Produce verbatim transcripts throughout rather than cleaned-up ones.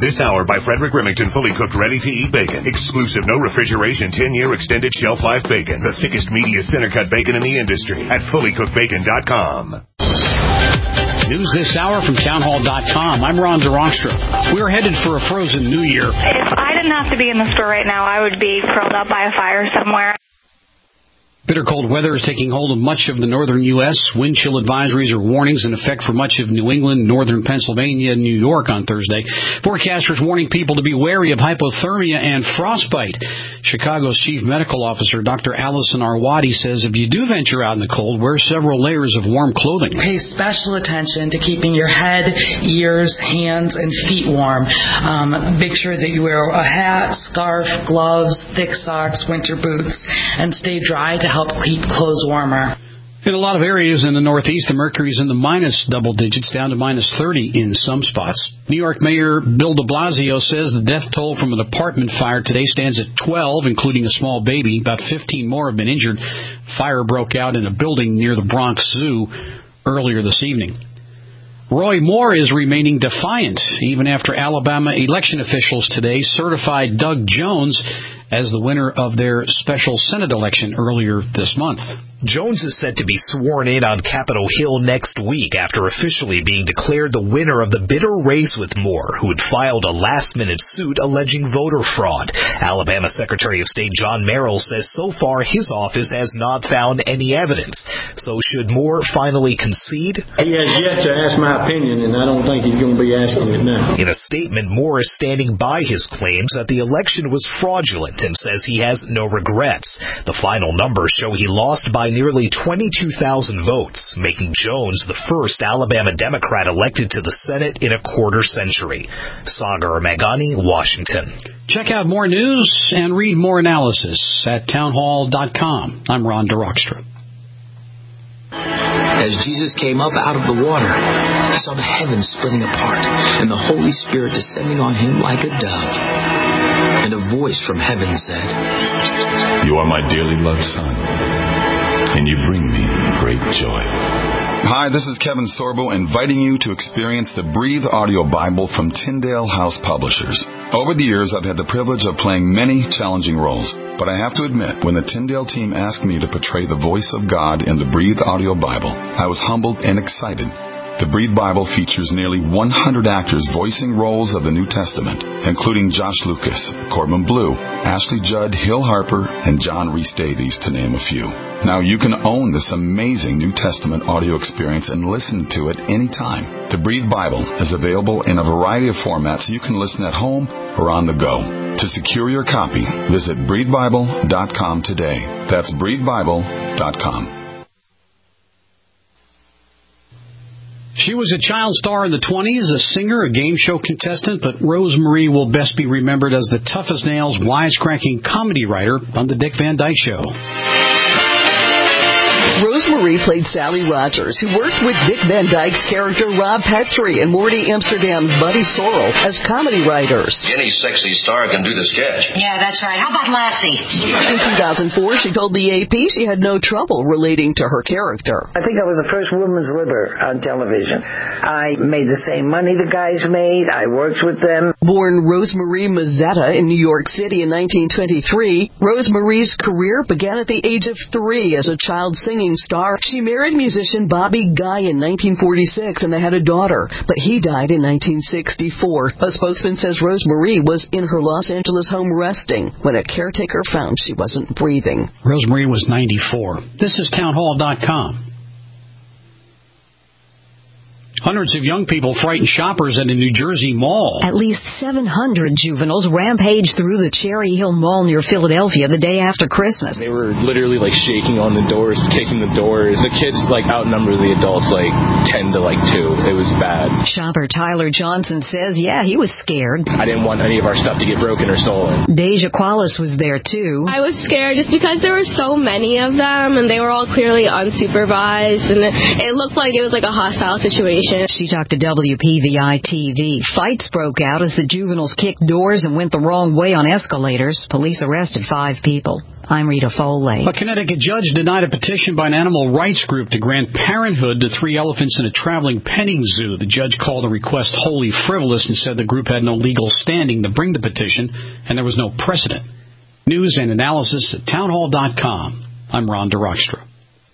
This hour by Frederick Remington, fully cooked, ready-to-eat bacon. Exclusive, no refrigeration, ten-year extended shelf life bacon. The thickest, meatiest, center-cut bacon in the industry at fully cooked bacon dot com. News this hour from townhall dot com. I'm Ron DeRockstra. We're headed for a frozen New Year. If I didn't have to be in the store right now, I would be curled up by a fire somewhere. Bitter cold weather is taking hold of much of the northern U S Wind chill advisories or warnings in effect for much of New England, northern Pennsylvania, and New York on Thursday. Forecasters warning people to be wary of hypothermia and frostbite. Chicago's chief medical officer, Doctor Allison Arwady, says if you do venture out in the cold, wear several layers of warm clothing. Pay special attention to keeping your head, ears, hands, and feet warm. Um, make sure that you wear a hat, scarf, gloves, thick socks, winter boots, and stay dry to help keep clothes warmer. In a lot of areas in the Northeast, the mercury's in the minus double digits, down to minus thirty in some spots. New York Mayor Bill de Blasio says the death toll from an apartment fire today stands at twelve, including a small baby. About fifteen more have been injured. Fire broke out in a building near the Bronx Zoo earlier this evening. Roy Moore is remaining defiant, even after Alabama election officials today certified Doug Jones as the winner of their special Senate election earlier this month. Jones is set to be sworn in on Capitol Hill next week after officially being declared the winner of the bitter race with Moore, who had filed a last-minute suit alleging voter fraud. Alabama Secretary of State John Merrill says so far his office has not found any evidence. So should Moore finally concede? He has yet to ask my opinion, and I don't think he's going to be asking it now. In a statement, Moore is standing by his claims that the election was fraudulent and says he has no regrets. The final numbers show he lost by nearly twenty-two thousand votes, making Jones the first Alabama Democrat elected to the Senate in a quarter century. Sagar Magani, Washington. Check out more news and read more analysis at townhall dot com. I'm Ron DeRockstra. As Jesus came up out of the water, he saw the heavens splitting apart and the Holy Spirit descending on him like a dove. And a voice from heaven said, "You are my dearly loved Son, and you bring me great joy." Hi, this is Kevin Sorbo inviting you to experience the Breathe Audio Bible from Tyndale House Publishers. Over the years, I've had the privilege of playing many challenging roles, but I have to admit, when the Tyndale team asked me to portray the voice of God in the Breathe Audio Bible, I was humbled and excited. The Breathe Bible features nearly one hundred actors voicing roles of the New Testament, including Josh Lucas, Corbin Blue, Ashley Judd, Hill Harper, and John Rhys Davies, to name a few. Now you can own this amazing New Testament audio experience and listen to it anytime. The Breathe Bible is available in a variety of formats so you can listen at home or on the go. To secure your copy, visit breathe bible dot com today. That's breathe bible dot com. She was a child star in the twenties, a singer, a game show contestant, but Rose Marie will best be remembered as the tough-as-nails, wisecracking comedy writer on The Dick Van Dyke Show. Rose Marie played Sally Rogers, who worked with Dick Van Dyke's character Rob Petrie and Morty Amsterdam's Buddy Sorrell as comedy writers. Any sexy star can do the sketch. Yeah, that's right. How about Lassie? In two thousand four, she told the A P she had no trouble relating to her character. I think I was the first woman's liver on television. I made the same money the guys made. I worked with them. Born Rose Marie Mazzetta in New York City in nineteen twenty-three, Rose Marie's career began at the age of three as a child singing star. She married musician Bobby Guy in nineteen forty-six, and they had a daughter, but he died in nineteen sixty-four. A spokesman says Rose Marie was in her Los Angeles home resting when a caretaker found she wasn't breathing. Rose Marie was ninety-four. This is townhall dot com. Hundreds of young people frighten shoppers at a New Jersey mall. At least seven hundred juveniles rampaged through the Cherry Hill Mall near Philadelphia the day after Christmas. They were literally like shaking on the doors, kicking the doors. The kids like outnumber the adults like ten to like two. It was bad. Shopper Tyler Johnson says, yeah, he was scared. I didn't want any of our stuff to get broken or stolen. Deja Qualis was there too. I was scared just because there were so many of them and they were all clearly unsupervised and it, it looked like it was like a hostile situation. information. She talked to W P V I T V. Fights broke out as the juveniles kicked doors and went the wrong way on escalators. Police arrested five people. I'm Rita Foley. A Connecticut judge denied a petition by an animal rights group to grant parenthood to three elephants in a traveling petting zoo. The judge called the request wholly frivolous and said the group had no legal standing to bring the petition, and there was no precedent. News and analysis at townhall dot com. I'm Ron DeRockstra.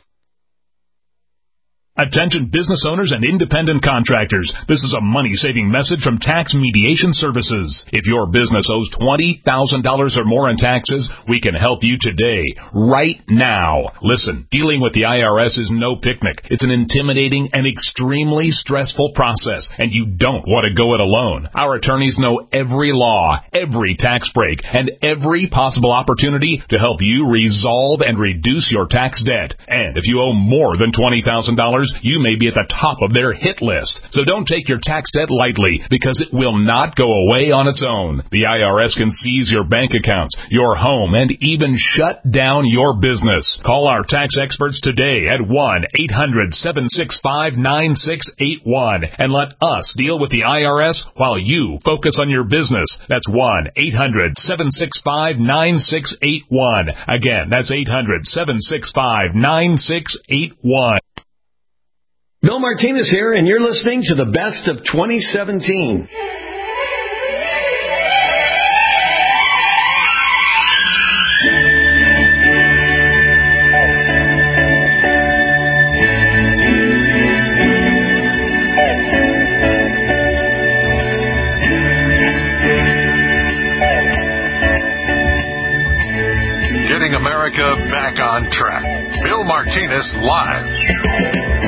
Attention business owners and independent contractors. This is a money-saving message from Tax Mediation Services. If your business owes twenty thousand dollars or more in taxes, we can help you today, right now. Listen, dealing with the I R S is no picnic. It's an intimidating and extremely stressful process, and you don't want to go it alone. Our attorneys know every law, every tax break, and every possible opportunity to help you resolve and reduce your tax debt. And if you owe more than twenty thousand dollars, you may be at the top of their hit list. So don't take your tax debt lightly, because it will not go away on its own. The I R S can seize your bank accounts, your home, and even shut down your business. Call our tax experts today at one eight hundred seven six five nine six eight one and let us deal with the I R S while you focus on your business. That's one eight hundred seven six five nine six eight one. Again, that's eight hundred seven six five nine six eight one. Bill Martinez here, and you're listening to the best of twenty seventeen. Getting America back on track. Bill Martinez live.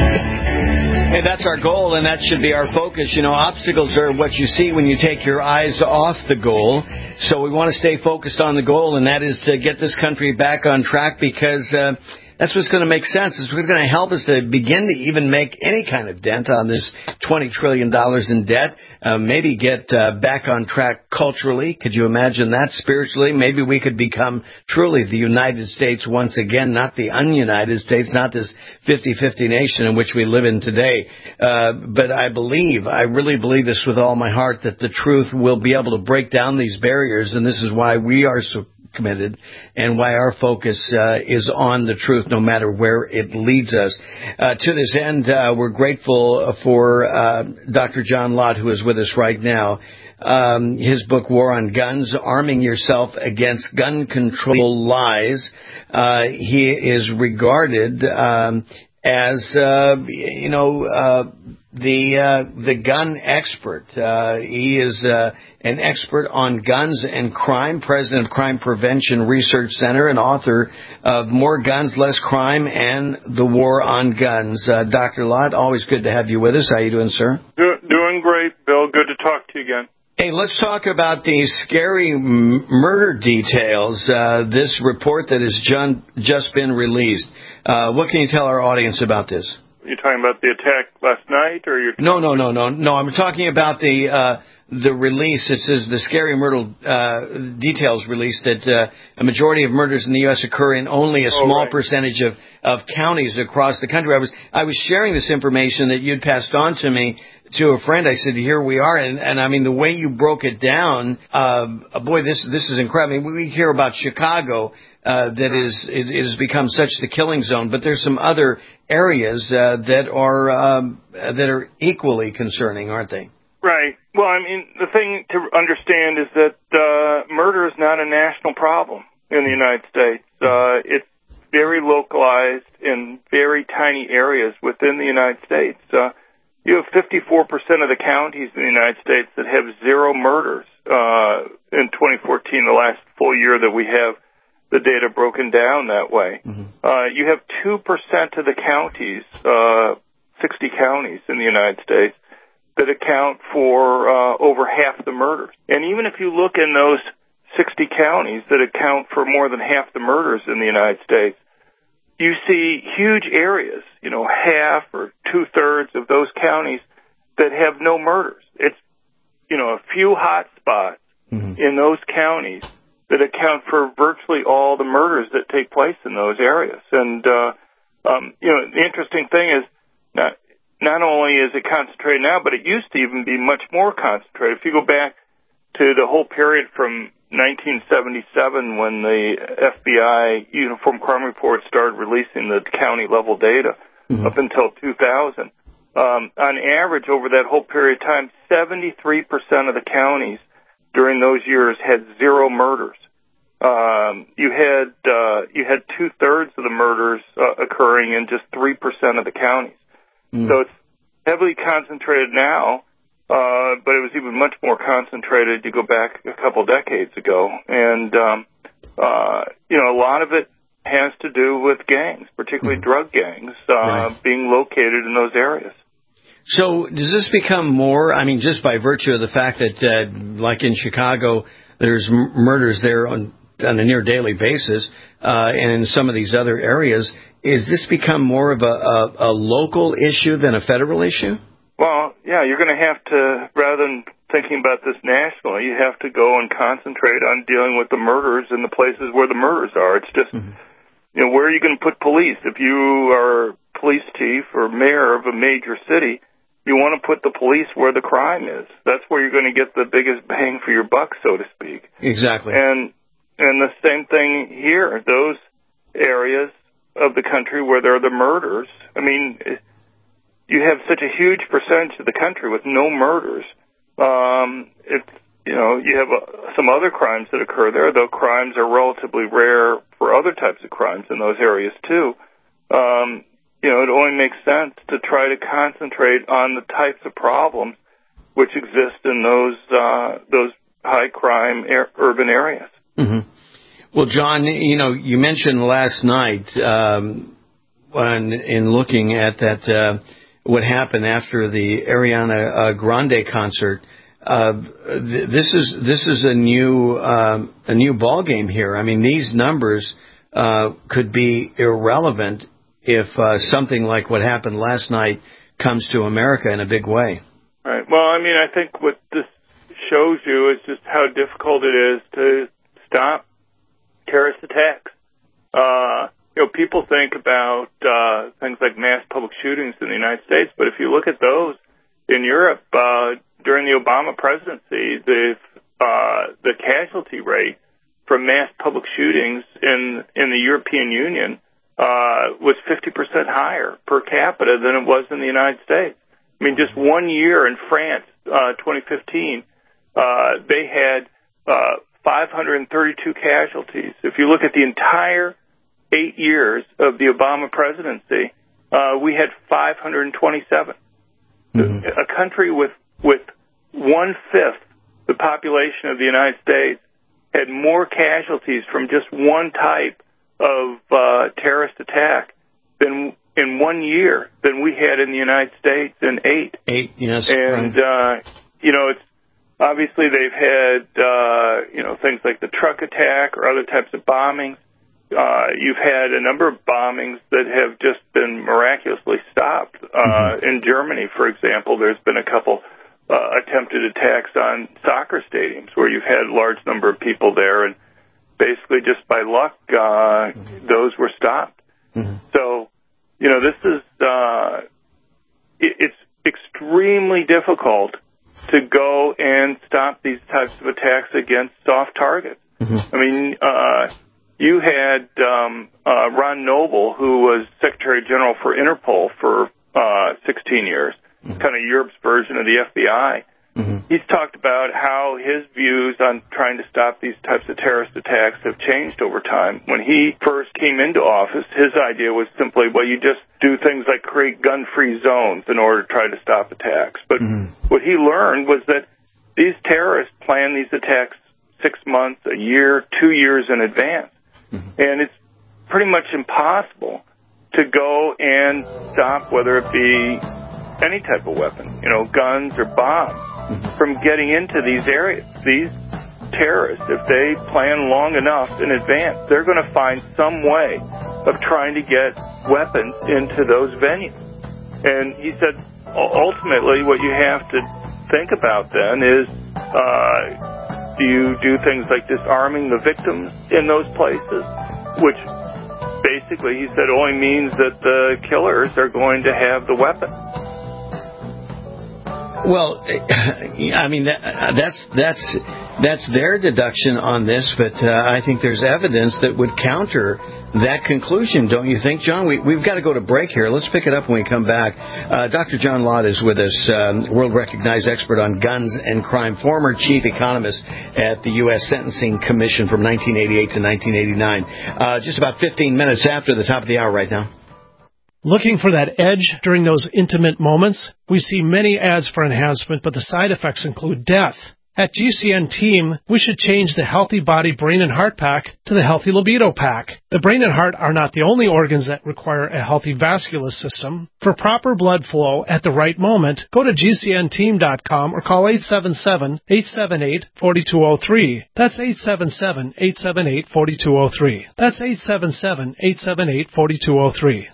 Hey, that's our goal, and that should be our focus. You know, obstacles are what you see when you take your eyes off the goal. So we want to stay focused on the goal, and that is to get this country back on track, because uh, that's what's going to make sense. It's what's going to help us to begin to even make any kind of dent on this twenty trillion dollars in debt. Uh, maybe get uh, back on track culturally. Could you imagine that? Spiritually, maybe we could become truly the United States once again, not the un-United States, not this fifty-fifty nation in which we live in today. Uh, but I believe, I really believe this with all my heart, that the truth will be able to break down these barriers, and this is why we are so committed, and why our focus uh, is on the truth, no matter where it leads us. Uh, to this end, uh, we're grateful for uh, Doctor John Lott, who is with us right now. Um, his book, War on Guns, Arming Yourself Against Gun Control Lies. Uh, he is regarded um, as, uh, you know, uh, the uh, the gun expert. Uh, he is uh, an expert on guns and crime, president of Crime Prevention Research Center, and author of More Guns, Less Crime and The War on Guns. Uh, Doctor Lott, always good to have you with us. How you doing, sir? Do- doing great, Bill. Good to talk to you again. Hey, let's talk about these scary m- murder details. Uh, this report that has ju- just been released. Uh, what can you tell our audience about this? You're talking about the attack last night, or you're no, no, no, no, no. I'm talking about the uh, the release. It says the scary murder uh, details released that uh, a majority of murders in the U S occur in only a small oh, right. percentage of, of counties across the country. I was I was sharing this information that you'd passed on to me to a friend. I said, "Here we are," and, and I mean the way you broke it down. Uh, boy, this this is incredible. I mean, we hear about Chicago. Uh, that is, it, it has become such the killing zone, but there's some other areas uh, that are um, that are equally concerning, aren't they? Right. Well, I mean, the thing to understand is that uh, murder is not a national problem in the United States. Uh, it's very localized in very tiny areas within the United States. Uh, you have fifty-four percent of the counties in the United States that have zero murders uh, in twenty fourteen, the last full year that we have the data broken down that way. Mm-hmm. Uh, you have two percent of the counties, uh, sixty counties in the United States, that account for uh, over half the murders. And even if you look in those sixty counties that account for more than half the murders in the United States, you see huge areas, you know, half or two-thirds of those counties that have no murders. It's, you know, a few hot spots mm-hmm. in those counties that account for virtually all the murders that take place in those areas. And, uh, um, you know, the interesting thing is, now, not only is it concentrated now, but it used to even be much more concentrated. If you go back to the whole period from nineteen seventy-seven, when the F B I Uniform Crime Report started releasing the county-level data, mm-hmm. up until two thousand, um, on average over that whole period of time, seventy-three percent of the counties during those years had zero murders. Um, you had uh, you had two thirds of the murders uh, occurring in just three percent of the counties. Mm. So it's heavily concentrated now, uh, but it was even much more concentrated. You go back a couple decades ago, and um, uh, you know a lot of it has to do with gangs, particularly mm. drug gangs, uh, right. being located in those areas. So does this become more? I mean, just by virtue of the fact that, uh, like in Chicago, there's m- murders there on. on a near daily basis, uh, and in some of these other areas, is this become more of a, a, a local issue than a federal issue? Well, yeah, you're going to have to, rather than thinking about this nationally, you have to go and concentrate on dealing with the murders in the places where the murders are. It's just, mm-hmm. you know, where are you going to put police? If you are police chief or mayor of a major city, you want to put the police where the crime is. That's where you're going to get the biggest bang for your buck, so to speak. Exactly. And And the same thing here, those areas of the country where there are the murders. I mean, you have such a huge percentage of the country with no murders. Um, it's, you know, you have uh, some other crimes that occur there, though crimes are relatively rare for other types of crimes in those areas, too. Um, you know, it only makes sense to try to concentrate on the types of problems which exist in those, uh, those high-crime er- urban areas. Mm-hmm. Well, John, you know, you mentioned last night um, when in looking at that uh, what happened after the Ariana uh, Grande concert. Uh, th- this is this is a new um, a new ball game here. I mean, these numbers uh, could be irrelevant if uh, something like what happened last night comes to America in a big way. Right. Well, I mean, I think what this shows you is just how difficult it is to stop terrorist attacks. Uh, you know, people think about uh, things like mass public shootings in the United States, but if you look at those in Europe uh, during the Obama presidency, the uh, the casualty rate from mass public shootings in in the European Union uh, was fifty percent higher per capita than it was in the United States. I mean, just one year in France, uh, twenty fifteen, uh, they had uh, five hundred thirty-two casualties. If you look at the entire eight years of the Obama presidency, uh, we had five hundred twenty-seven. Mm-hmm. A country with with one-fifth the population of the United States had more casualties from just one type of uh, terrorist attack than in one year than we had in the United States in eight. Eight, yes. And, right. uh, you know, it's obviously they've had, uh, you know, things like the truck attack or other types of bombings. Uh, you've had a number of bombings that have just been miraculously stopped. Uh, mm-hmm. In Germany, for example, there's been a couple uh, attempted attacks on soccer stadiums where you've had a large number of people there, and basically just by luck, uh, mm-hmm. those were stopped. Mm-hmm. So, you know, this is, uh, it, it's extremely difficult to go and stop these types of attacks against soft targets. Mm-hmm. I mean, uh, you had um, uh, Ron Noble, who was Secretary General for Interpol for uh, sixteen years, mm-hmm. kind of Europe's version of the F B I. Mm-hmm. He's talked about how his views on trying to stop these types of terrorist attacks have changed over time. When he first came into office, his idea was simply, well, you just do things like create gun-free zones in order to try to stop attacks. But mm-hmm. what he learned was that these terrorists plan these attacks six months, a year, two years in advance. Mm-hmm. And it's pretty much impossible to go and stop, whether it be any type of weapon, you know, guns or bombs, from getting into these areas. These terrorists, if they plan long enough in advance, they're going to find some way of trying to get weapons into those venues. And he said, ultimately, what you have to think about then is, uh, do you do things like disarming the victims in those places, which basically, he said, only means that the killers are going to have the weapon. Well, I mean, that, that's that's that's their deduction on this, but uh, I think there's evidence that would counter that conclusion, don't you think, John? We, we've got to go to break here. Let's pick it up when we come back. Uh, Doctor John Lott is with us, um, world-recognized expert on guns and crime, former chief economist at the U S Sentencing Commission from nineteen eighty-eight to nineteen eighty-nine. Uh, just about fifteen minutes after the top of the hour right now. Looking for that edge during those intimate moments? We see many ads for enhancement, but the side effects include death. At G C N Team, we should change the Healthy Body Brain and Heart Pack to the Healthy Libido Pack. The brain and heart are not the only organs that require a healthy vascular system. For proper blood flow at the right moment, go to G C N team dot com or call eight seven seven, eight seven eight, four two zero three. That's eight seven seven, eight seven eight, four two zero three. That's eight seven seven, eight seven eight, four two zero three.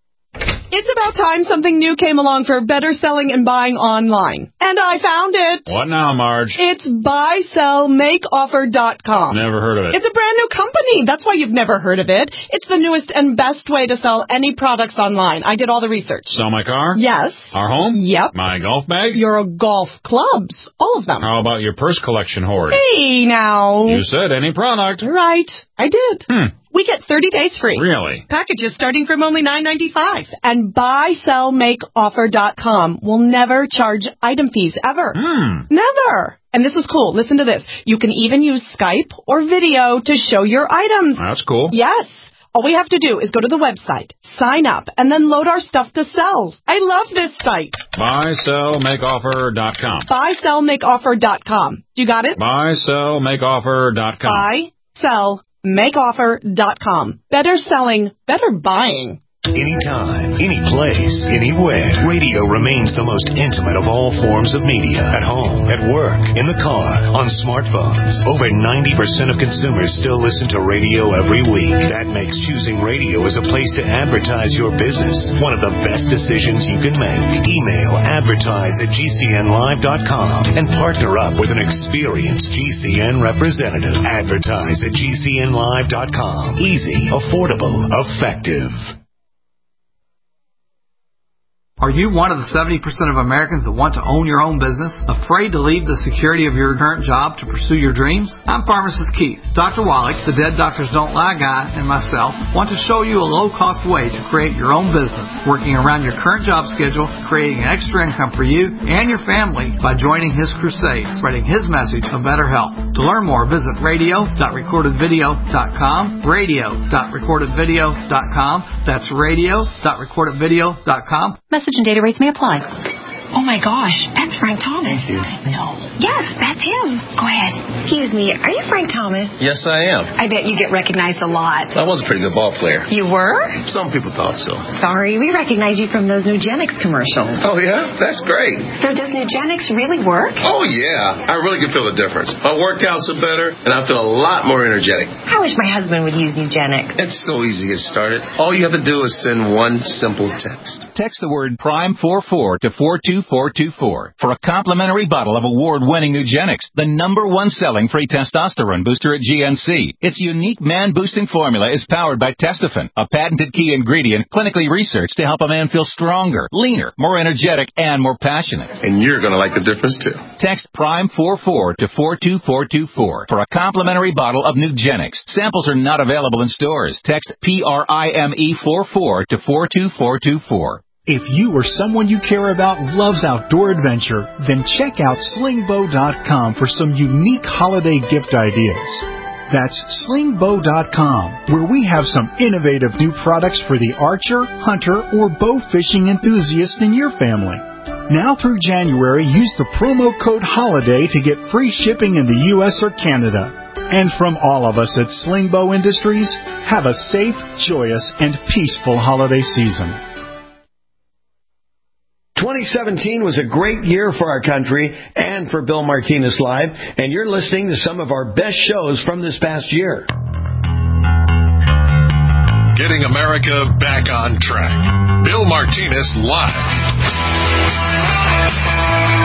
It's about time something new came along for better selling and buying online. And I found it. What now, Marge? It's buy sell make offer dot com. Never heard of it. It's a brand new company. That's why you've never heard of it. It's the newest and best way to sell any products online. I did all the research. Sell my car? Yes. Our home? Yep. My golf bag? Your golf clubs. All of them. How about your purse collection hoard? Hey, now. You said any product. Right. I did. Hmm. We get thirty days free. Really? Packages starting from only nine ninety-five. And buy sell make offer dot com will never charge item fees ever. Hmm. Never. And this is cool. Listen to this. You can even use Skype or video to show your items. That's cool. Yes. All we have to do is go to the website, sign up, and then load our stuff to sell. I love this site. buy sell make offer dot com. buy sell make offer dot com. You got it? buy sell make offer dot com. buy sell make offer dot com. Better selling, better buying. Anytime, any place, anywhere. Radio remains the most intimate of all forms of media. At home, at work, in the car, on smartphones. Over ninety percent of consumers still listen to radio every week. That makes choosing radio as a place to advertise your business one of the best decisions you can make. Email advertise at G C N live dot com and partner up with an experienced G C N representative. Advertise at G C N live dot com. Easy, affordable, effective. Are you one of the seventy percent of Americans that want to own your own business? Afraid to leave the security of your current job to pursue your dreams? I'm Pharmacist Keith. Doctor Wallach, the Dead Doctors Don't Lie guy, and myself want to show you a low-cost way to create your own business, working around your current job schedule, creating an extra income for you and your family by joining his crusade, spreading his message of better health. To learn more, visit radio dot recorded video dot com, radio dot recorded video dot com. That's radio dot recorded video dot com. Message and data rates may apply. Oh my gosh, that's Frank Thomas. No. Yes, that's him. Go ahead. Excuse me, are you Frank Thomas? Yes, I am. I bet you get recognized a lot. I was a pretty good ball player. You were? Some people thought so. Sorry, we recognize you from those Nugenix commercials. Oh, yeah? That's great. So does Nugenix really work? Oh, yeah. I really can feel the difference. My workouts are better, and I feel a lot more energetic. I wish my husband would use Nugenix. It's so easy to get started. All you have to do is send one simple text. Text the word Prime forty-four to four two four two four for a complimentary bottle of award-winning Nugenix, the number one selling free testosterone booster at G N C. Its unique man-boosting formula is powered by Testofen, a patented key ingredient clinically researched to help a man feel stronger, leaner, more energetic, and more passionate. And you're going to like the difference, too. Text Prime forty-four to four two four two four for a complimentary bottle of Nugenix. Samples are not available in stores. Text P R I M E forty-four to four two four two four. If you or someone you care about loves outdoor adventure, then check out sling bow dot com for some unique holiday gift ideas. That's sling bow dot com, where we have some innovative new products for the archer, hunter, or bow fishing enthusiast in your family. Now through January, use the promo code HOLIDAY to get free shipping in the U S or Canada. And from all of us at Sling Bow Industries, have a safe, joyous, and peaceful holiday season. twenty seventeen was a great year for our country and for Bill Martinez Live, and you're listening to some of our best shows from this past year. Getting America back on track. Bill Martinez Live.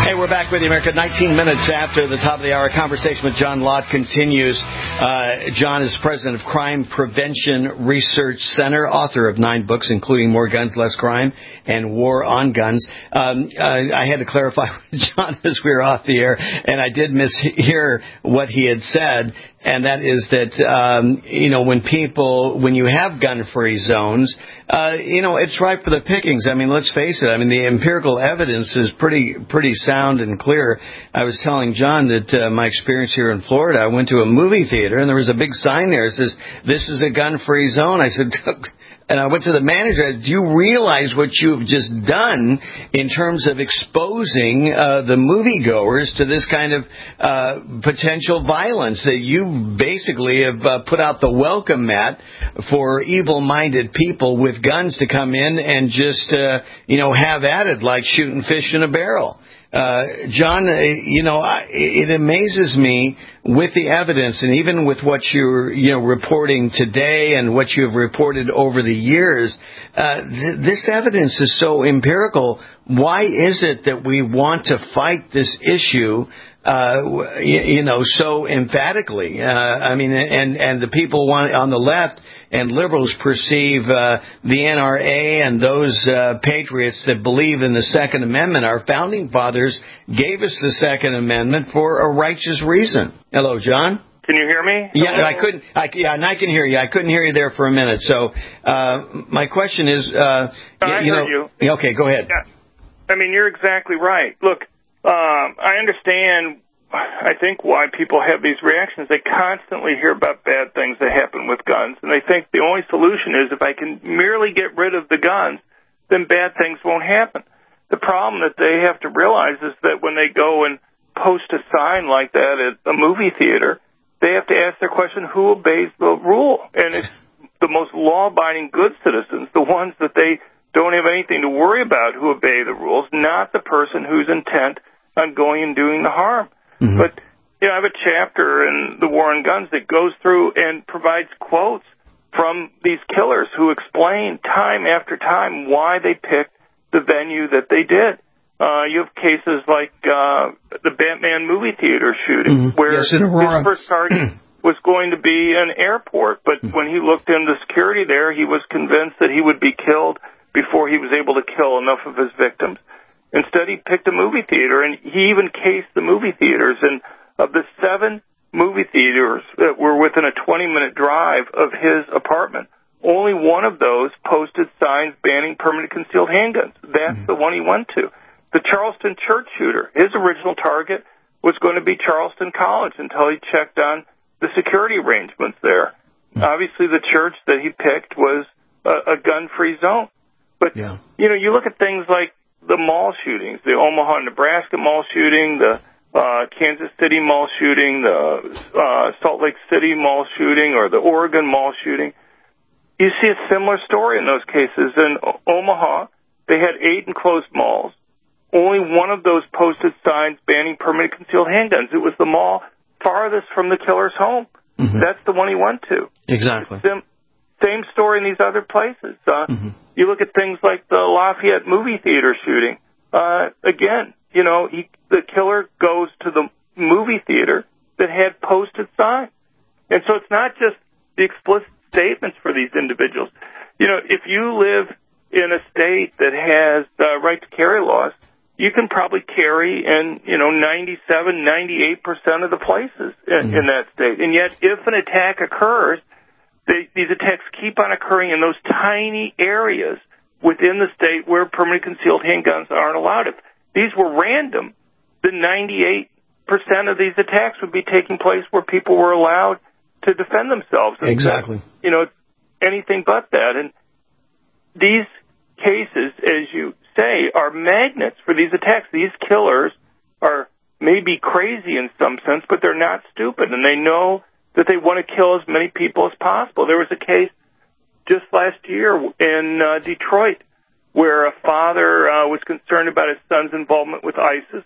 Hey, we're back with you, America. nineteen minutes after the top of the hour, conversation with John Lott continues. Uh, John is president of Crime Prevention Research Center, author of nine books, including More Guns, Less Crime and War on Guns. Um, uh, I had to clarify with John as we were off the air, and I did mishear what he had said. And that is that, um, you know, when people, when you have gun-free zones, uh, you know, it's ripe for the pickings. I mean, let's face it. I mean, the empirical evidence is pretty, pretty sound and clear. I was telling John that uh, my experience here in Florida, I went to a movie theater and there was a big sign there that says, this is a gun-free zone. I said, and I went to the manager, do you realize what you've just done in terms of exposing uh, the moviegoers to this kind of uh, potential violence? That you basically have uh, put out the welcome mat for evil-minded people with guns to come in and just, uh, you know, have at it like shooting fish in a barrel. Uh, John, uh, you know, I, it amazes me with the evidence, and even with what you're, you know, reporting today and what you've reported over the years, uh, th- this evidence is so empirical. Why is it that we want to fight this issue, uh, you, you know, so emphatically? Uh, I mean, and, and the people want, on the left and liberals perceive uh, the N R A and those uh, patriots that believe in the Second Amendment. Our founding fathers gave us the Second Amendment for a righteous reason. Hello, John? Can you hear me? Yeah, I couldn't. I, yeah, and I can hear you. I couldn't hear you there for a minute. So uh, my question is, uh, I you heard know, you. Okay, go ahead. Yeah. I mean, you're exactly right. Look, um, I understand. I think why people have these reactions. They constantly hear about bad things that happen with guns, and they think the only solution is if I can merely get rid of the guns, then bad things won't happen. The problem that they have to realize is that when they go and post a sign like that at a movie theater, they have to ask their question, who obeys the rule? And it's the most law-abiding good citizens, the ones that they don't have anything to worry about who obey the rules, not the person who's intent on going and doing the harm. Mm-hmm. But, you know, I have a chapter in The War on Guns that goes through and provides quotes from these killers who explain time after time why they picked the venue that they did. Uh, you have cases like uh, the Batman movie theater shooting, mm-hmm. where yes, his first target was going to be an airport, but mm-hmm. when he looked into security there, he was convinced that he would be killed before he was able to kill enough of his victims. Instead, he picked a movie theater, and he even cased the movie theaters. And of the seven movie theaters that were within a twenty-minute drive of his apartment, only one of those posted signs banning permanent concealed handguns. That's mm-hmm. the one he went to. The Charleston church shooter, his original target was going to be Charleston College until he checked on the security arrangements there. Mm-hmm. Obviously, the church that he picked was a, a gun-free zone. But, yeah. you know, you look at things like the mall shootings, the Omaha, Nebraska mall shooting, the uh, Kansas City mall shooting, the uh, Salt Lake City mall shooting, or the Oregon mall shooting. You see a similar story in those cases. In o- Omaha, they had eight enclosed malls. Only one of those posted signs banning permanent concealed handguns. It was the mall farthest from the killer's home. Mm-hmm. That's the one he went to. Exactly. Sim- same story in these other places. Uh, mm-hmm. You look at things like the Lafayette movie theater shooting. Uh, again, you know, he, the killer goes to the movie theater that had posted signs. And so it's not just the explicit statements for these individuals. You know, if you live in a state that has uh, right to carry laws, you can probably carry in, you know, ninety-seven, ninety-eight percent of the places in, mm-hmm. in that state. And yet, if an attack occurs, they, these attacks keep on occurring in those tiny areas within the state where permanent concealed handguns aren't allowed. If these were random, then ninety-eight percent of these attacks would be taking place where people were allowed to defend themselves. And exactly. That, you know, anything but that. And these cases, as you say, are magnets for these attacks. These killers are maybe crazy in some sense, but they're not stupid, and they know that they want to kill as many people as possible. There was a case just last year in uh, Detroit where a father uh, was concerned about his son's involvement with ISIS,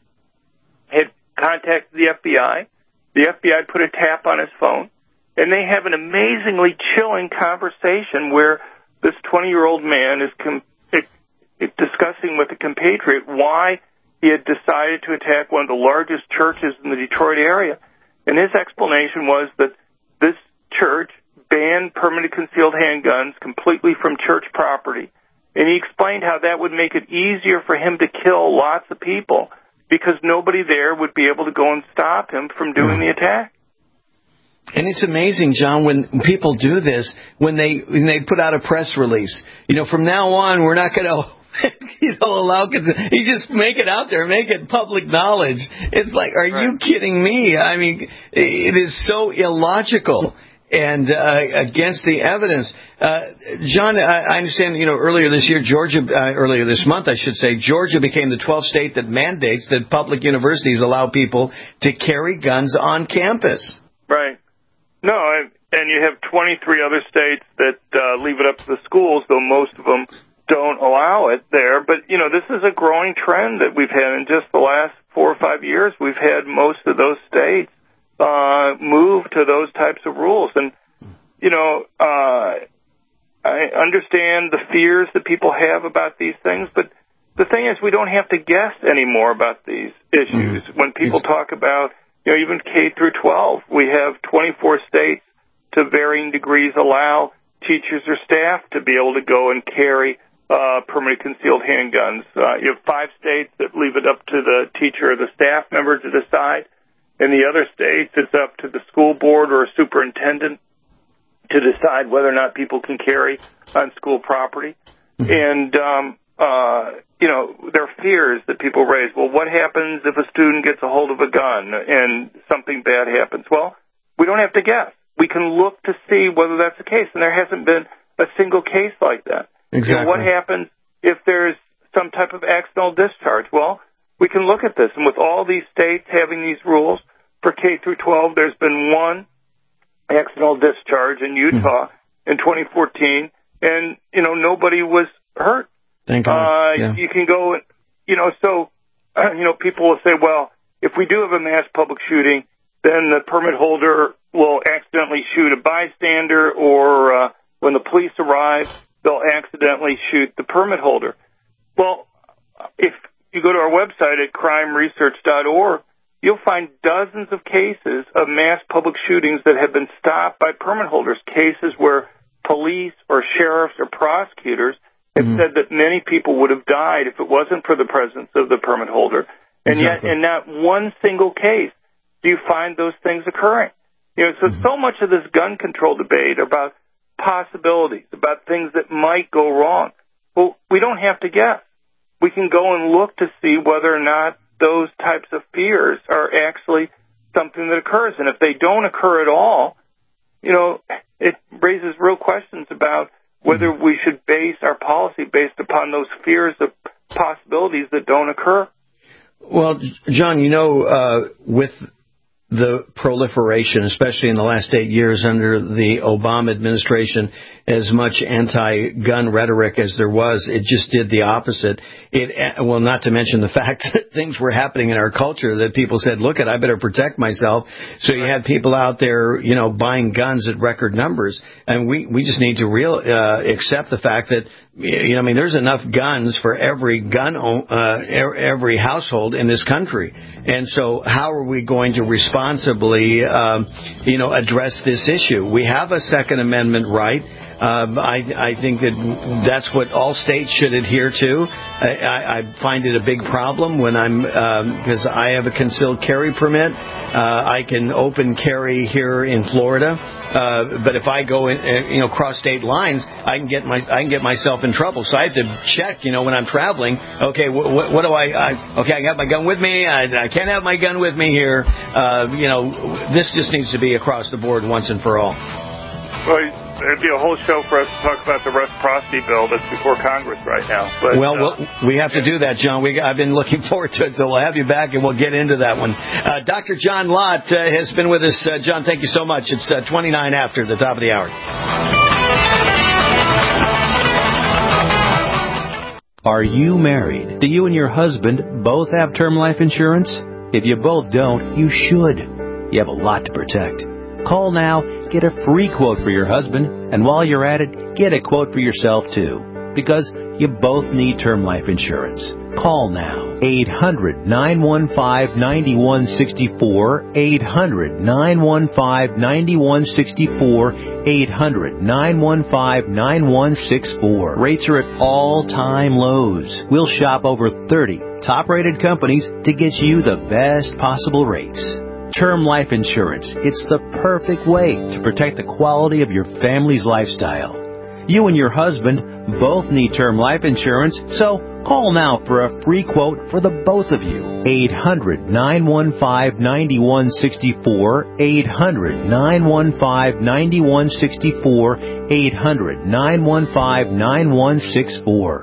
had contacted the F B I. The F B I put a tap on his phone, and they have an amazingly chilling conversation where this twenty-year-old man is com- discussing with a compatriot why he had decided to attack one of the largest churches in the Detroit area. And his explanation was that this church banned permanently concealed handguns completely from church property. And he explained how that would make it easier for him to kill lots of people because nobody there would be able to go and stop him from doing the attack. And it's amazing, John, when people do this, when they when they put out a press release, you know, from now on, we're not going to, you know, allow kids. You just make it out there, make it public knowledge. It's like, are right. you kidding me? I mean, it is so illogical and uh, against the evidence. Uh, John, I, I understand, you know, earlier this year, Georgia, uh, earlier this month, I should say, Georgia became the twelfth state that mandates that public universities allow people to carry guns on campus. Right. No, I, and you have twenty-three other states that uh, leave it up to the schools, though most of them don't allow it there. But, you know, this is a growing trend that we've had in just the last four or five years. We've had most of those states uh, move to those types of rules. And, you know, uh, I understand the fears that people have about these things, but the thing is we don't have to guess anymore about these issues. Mm-hmm. When people talk about, you know, even K through twelve, we have twenty-four states to varying degrees allow teachers or staff to be able to go and carry uh, permanently concealed handguns. Uh, you have five states that leave it up to the teacher or the staff member to decide. In the other states, it's up to the school board or a superintendent to decide whether or not people can carry on school property. Mm-hmm. And, um, uh, you know, there are fears that people raise. Well, what happens if a student gets a hold of a gun and something bad happens? Well, we don't have to guess. We can look to see whether that's the case, and there hasn't been a single case like that. Exactly. You know, what happens if there's some type of accidental discharge? Well, we can look at this, and with all these states having these rules for K through twelve, there's been one accidental discharge in Utah mm-hmm. in twenty fourteen, and, you know, nobody was hurt. Thank God. Uh, yeah. You can go, you know, so, uh, you know, people will say, well, if we do have a mass public shooting, then the permit holder will accidentally shoot a bystander, or uh, when the police arrive, they'll accidentally shoot the permit holder. Well, if you go to our website at crime research dot org, you'll find dozens of cases of mass public shootings that have been stopped by permit holders, cases where police or sheriffs or prosecutors have mm-hmm. said that many people would have died if it wasn't for the presence of the permit holder. And exactly. yet, in not one single case do you find those things occurring. You know, so mm-hmm. so much of this gun control debate about possibilities, about things that might go wrong. Well, we don't have to guess. We can go and look to see whether or not those types of fears are actually something that occurs. And if they don't occur at all, you know, it raises real questions about whether we should base our policy based upon those fears of possibilities that don't occur. Well, John, you know, uh, with the proliferation, especially in the last eight years under the Obama administration, as much anti-gun rhetoric as there was, it just did the opposite. It, well, not to mention the fact that things were happening in our culture that people said, look, I better protect myself. So you had people out there, you know, buying guns at record numbers. And we, we just need to real uh, accept the fact that, you know, I mean, there's enough guns for every gun, uh, every household in this country. And so how are we going to responsibly, um, you know, address this issue? We have a Second Amendment right. Um, I, I think that that's what all states should adhere to. I, I find it a big problem when I'm, because um, I have a concealed carry permit. Uh, I can open carry here in Florida, uh, but if I go in, you know, cross state lines, I can get my, I can get myself in trouble. So I have to check, you know, when I'm traveling. Okay, what, what, what do I, I? Okay, I got my gun with me. I, I can't have my gun with me here. Uh, you know, this just needs to be across the board once and for all. Well, there'd be a whole show for us to talk about the reciprocity bill that's before Congress right now. But, well, uh, well, we have to do that, John. We, I've been looking forward to it, so we'll have you back and we'll get into that one. Uh, Doctor John Lott uh, has been with us. Uh, John, thank you so much. It's uh, twenty-nine after the top of the hour. Are you married? Do you and your husband both have term life insurance? If you both don't, you should. You have a lot to protect. Call now, get a free quote for your husband, and while you're at it, get a quote for yourself, too. because you both need term life insurance. Call now. eight hundred, nine one five, nine one six four. eight hundred, nine one five, nine one six four. eight hundred, nine one five, nine one six four. Rates are at all-time lows. We'll shop over thirty top-rated companies to get you the best possible rates. Term life insurance. It's the perfect way to protect the quality of your family's lifestyle. You and your husband both need term life insurance, so call now for a free quote for the both of you. eight hundred, nine one five, nine one six four. eight hundred, nine one five, nine one six four. eight hundred, nine one five, nine one six four.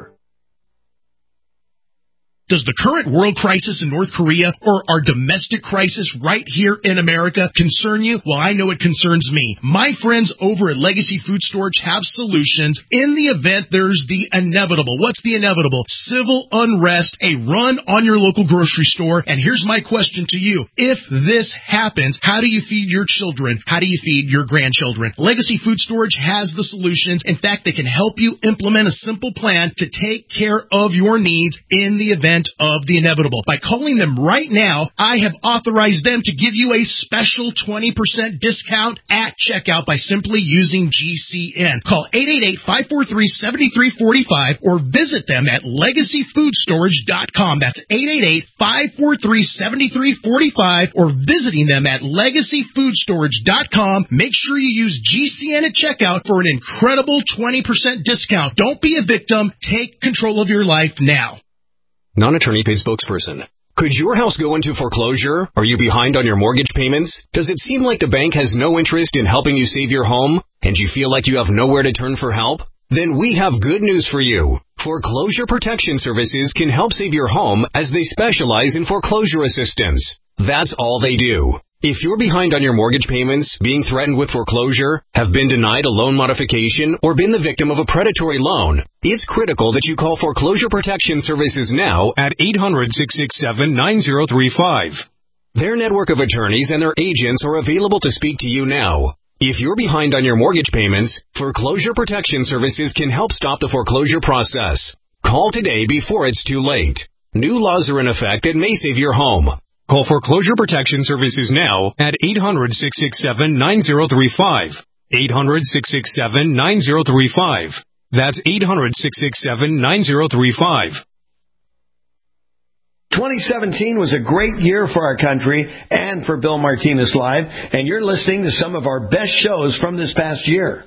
Does the current world crisis in North Korea or our domestic crisis right here in America concern you? Well, I know it concerns me. My friends over at Legacy Food Storage have solutions in the event there's the inevitable. What's the inevitable? Civil unrest, a run on your local grocery store. And here's my question to you. If this happens, how do you feed your children? How do you feed your grandchildren? Legacy Food Storage has the solutions. In fact, they can help you implement a simple plan to take care of your needs in the event of the inevitable. By calling them right now, I have authorized them to give you a special twenty percent discount at checkout by simply using G C N. Call eight eight eight, five four three, seven three four five or visit them at legacy food storage dot com. That's eight eight eight, five four three, seven three four five or visiting them at legacy food storage dot com. Make sure you use G C N at checkout for an incredible twenty percent discount. Don't be a victim. Take control of your life now. Non-attorney paid spokesperson. Could your house go into foreclosure? Are you behind on your mortgage payments? Does it seem like the bank has no interest in helping you save your home? And you feel like you have nowhere to turn for help? Then we have good news for you. Foreclosure Protection Services can help save your home as they specialize in foreclosure assistance. That's all they do. If you're behind on your mortgage payments, being threatened with foreclosure, have been denied a loan modification, or been the victim of a predatory loan, it's critical that you call Foreclosure Protection Services now at eight hundred, six six seven, nine zero three five. Their network of attorneys and their agents are available to speak to you now. If you're behind on your mortgage payments, Foreclosure Protection Services can help stop the foreclosure process. Call today before it's too late. New laws are in effect that may save your home. Call Foreclosure Protection Services now at eight hundred, six six seven, nine zero three five. eight hundred, six six seven, nine zero three five. That's eight hundred, six six seven, nine zero three five. twenty seventeen was a great year for our country and for Bill Martinez Live, and you're listening to some of our best shows from this past year.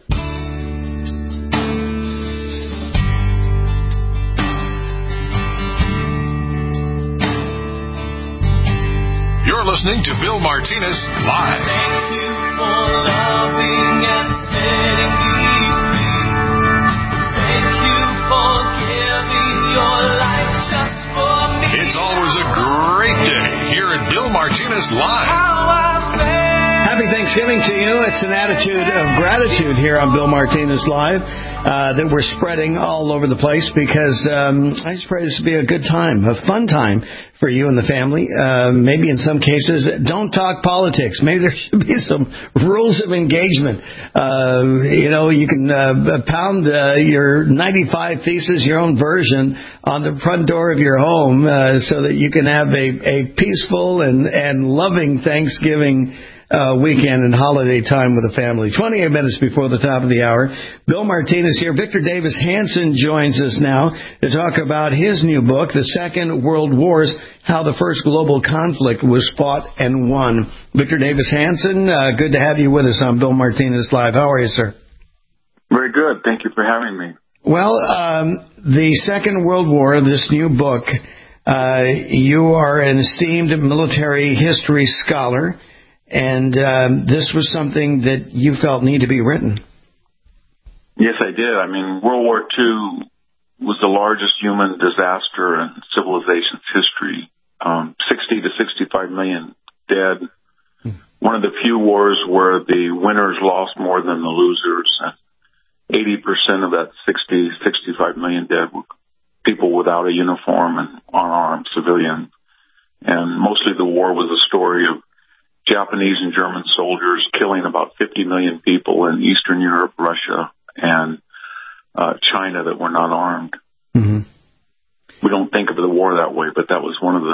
You're listening to Bill Martinez Live. Thank you for loving and setting me free. Thank you for giving your life just for me. It's always a great day here at Bill Martinez Live. Happy Thanksgiving to you. It's an attitude of gratitude here on Bill Martinez Live uh, that we're spreading all over the place because um, I just pray this will be a good time, a fun time for you and the family. Uh, maybe in some cases, don't talk politics. Maybe there should be some rules of engagement. Uh, you know, you can uh, pound uh, your ninety-five Thesis, your own version, on the front door of your home uh, so that you can have a, a peaceful and, and loving Thanksgiving Uh, weekend and holiday time with the family. twenty-eight minutes before the top of the hour. Bill Martinez here. Victor Davis Hanson joins us now to talk about his new book, The Second World Wars, How the First Global Conflict Was Fought and Won. Victor Davis Hanson, uh, good to have you with us on Bill Martinez Live. How are you, sir? Very good. Thank you for having me. Well, um, the Second World War, this new book, uh, you are an esteemed military history scholar. And um, this was something that you felt needed to be written. Yes, I did. I mean, World War Two was the largest human disaster in civilization's history. Um, sixty to sixty-five million dead. Hmm. One of the few wars where the winners lost more than the losers. eighty percent of that sixty, sixty-five million dead were people without a uniform and unarmed civilians. And mostly the war was a story of Japanese and German soldiers killing about fifty million people in Eastern Europe, Russia, and uh, China that were not armed. Mm-hmm. We don't think of the war that way, but that was one of the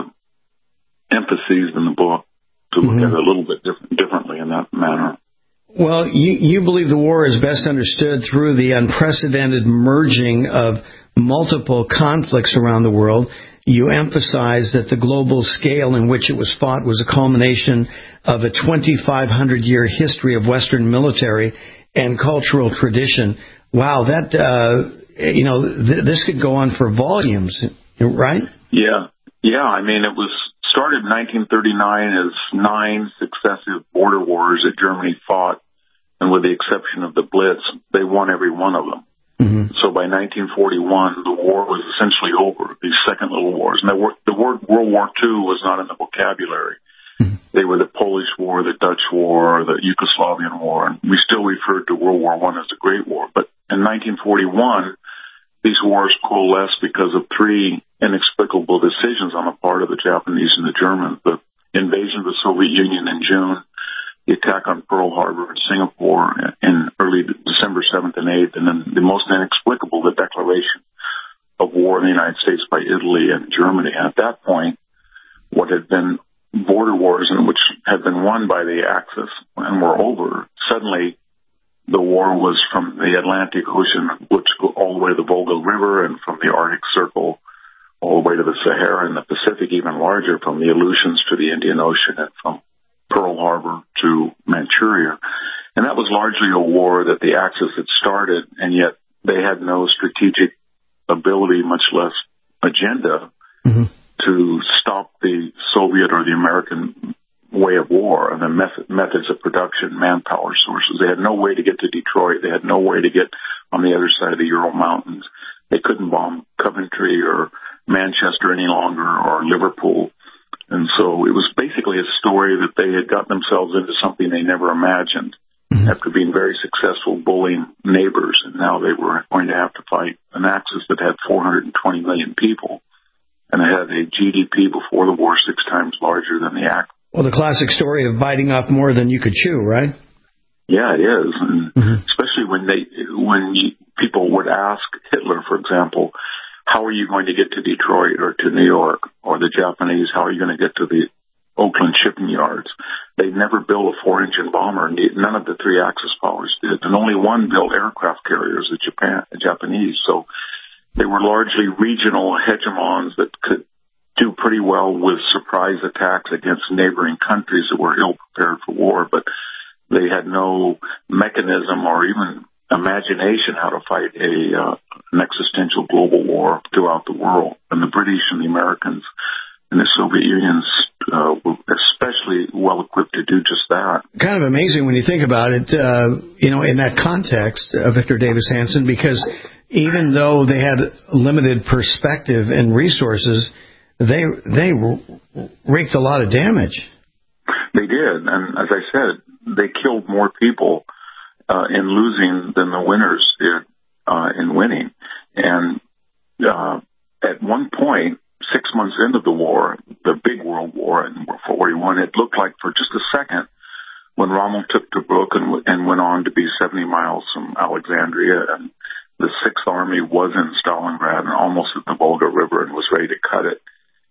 emphases in the book, to look Mm-hmm. at it a little bit diff- differently in that manner. Well, you, you believe the war is best understood through the unprecedented merging of multiple conflicts around the world. You emphasize that the global scale in which it was fought was a culmination of a twenty-five hundred year history of Western military and cultural tradition. Wow, that, uh, you know, th- this could go on for volumes, right? Yeah. Yeah, I mean, it was started in nineteen thirty-nine as nine successive border wars that Germany fought, and with the exception of the Blitz, they won every one of them. Mm-hmm. So by nineteen forty-one, the war was essentially over, these second little wars. And the, wor- the word World War Two was not in the vocabulary. Mm-hmm. They were the Polish War, the Dutch War, the Yugoslavian War, and we still referred to World War One as the Great War. But in nineteen forty-one, these wars coalesced because of three inexplicable decisions on the part of the Japanese and the Germans. The invasion of the Soviet Union in June, the attack on Pearl Harbor in Singapore in early December seventh and eighth, and then the most inexplicable, the declaration of war in the United States by Italy and Germany. And at that point, what had been border wars, and which had been won by the Axis and were over, suddenly the war was from the Atlantic Ocean, which go all the way to the Volga River, and from the Arctic Circle all the way to the Sahara, and the Pacific even larger, from the Aleutians to the Indian Ocean, and from Pearl Harbor to Manchuria. And that was largely a war that the Axis had started, and yet they had no strategic ability, much less agenda, mm-hmm. to stop the Soviet or the American way of war and the method, methods of production, manpower sources. They had no way to get to Detroit. They had no way to get on the other side of the Ural Mountains. They couldn't bomb Coventry or Manchester any longer, or Liverpool. And so it was basically a story that they had got themselves into something they never imagined, mm-hmm. after being very successful bullying neighbors. And now they were going to have to fight an Axis that had four hundred twenty million people, and it had a G D P before the war six times larger than the Axis. Well, the classic story of biting off more than you could chew, right? Yeah, it is. And mm-hmm. especially when they, when you, people would ask Hitler, for example, how are you going to get to Detroit or to New York, or the Japanese, how are you going to get to the Oakland shipping yards? They never built a four-engine bomber. None of the three Axis powers did, and only one built aircraft carriers, the Japan, the Japanese. So they were largely regional hegemons that could do pretty well with surprise attacks against neighboring countries that were ill prepared for war, but they had no mechanism or even imagination how to fight a uh, an existential global war throughout the world. And the British and the Americans and the Soviet Unions uh, were especially well equipped to do just that. Kind of amazing when you think about it, uh, you know, in that context, uh, Victor Davis Hanson, because even though they had limited perspective and resources, they they wreaked a lot of damage. They did, and as I said, they killed more people uh, in losing than the winners did uh, in winning. And uh, at one point, six months into the war, the big world war in forty-one, it looked like for just a second, when Rommel took Tobruk and, and went on to be seventy miles from Alexandria, and the Sixth Army was in Stalingrad and almost at the Volga River and was ready to cut it.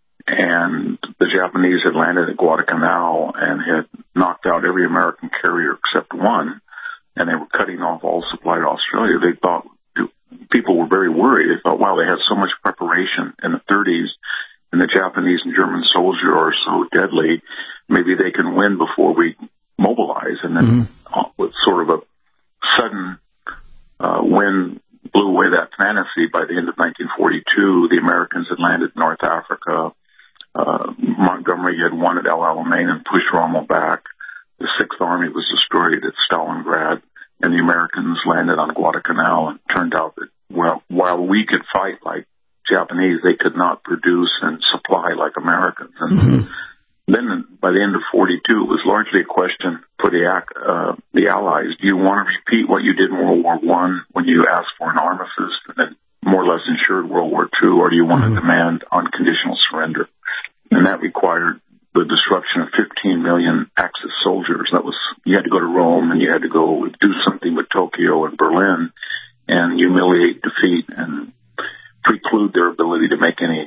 And the Japanese had landed at Guadalcanal and had knocked out every American carrier except one, and they were cutting off all supply to Australia. They thought, people were very worried. They thought, wow, they had so much preparation in the thirties, and the Japanese and German soldier are so deadly, maybe they can win before we mobilize. And then mm-hmm. with sort of a sudden uh, wind blew away that fantasy. By the end of nineteen forty-two, the Americans had landed in North Africa. Uh, Montgomery had won at El Alamein and pushed Rommel back. The Sixth Army was destroyed at Stalingrad, and the Americans landed on Guadalcanal. And it turned out that, well, while we could fight like Japanese, they could not produce and supply like Americans. And mm-hmm. then by the end of forty-two, it was largely a question for the uh, the Allies. Do you want to repeat what you did in World War One when you asked for an armistice and then more or less ensured World War Two, or do you want mm-hmm. to demand unconditional surrender? And that required the disruption of fifteen million Axis soldiers. That was, you had to go to Rome and you had to go do something with Tokyo and Berlin. and humiliate, defeat, and preclude their ability to make any,